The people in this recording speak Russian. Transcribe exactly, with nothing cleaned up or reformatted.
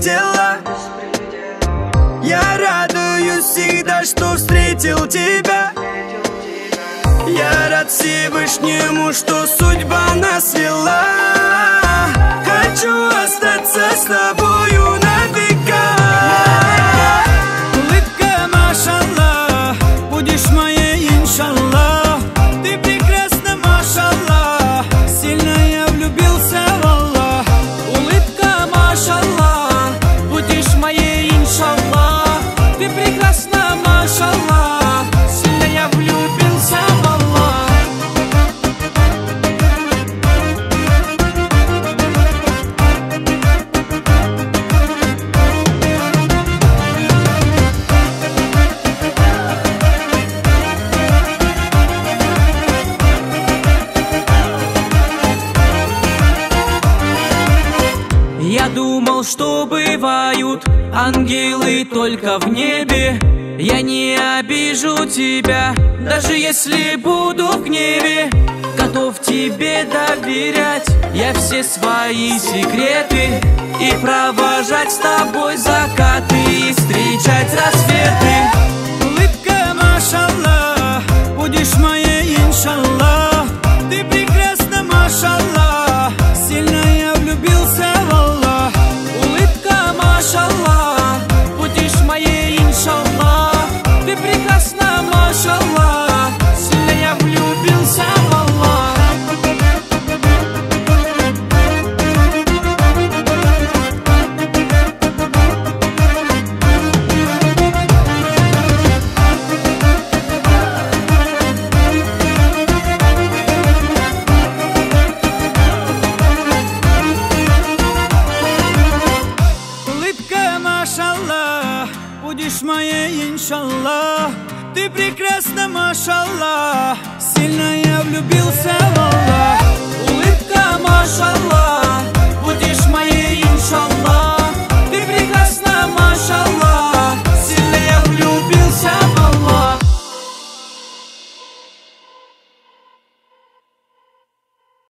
предела. Я радуюсь всегда, что встретил тебя. Я рад Всевышнему, что судьба нас свела. Хочу остаться с тобою навека. Улыбка, машаллах, будешь моей, иншаллах. Ты прекрасна, машаллах, сильно я влюбился в Аллах. Улыбка, машаллах, будешь моей, иншаллах. Ты прекрасна, машаллах, сильно я влюбился в Аллах. Я думал, что бывают ангелы только в небе. Я не обижу тебя, даже если буду в гневе. Готов тебе доверять я все свои секреты и провожать с тобой закаты и встречать рассветы. Улыбка, машаллах, будешь моей, иншаллах. Ты прекрасна, машаллах, сильно я влюбился в Аллах. Улыбка, машаллах, будешь моей, иншаллах. Ты прекрасна, машаллах, сильно я влюбился в Аллах. Улыбка, машаллах, будешь моей, иншаллах. Ты прекрасна, машаллах, сильно я влюбился в Аллах.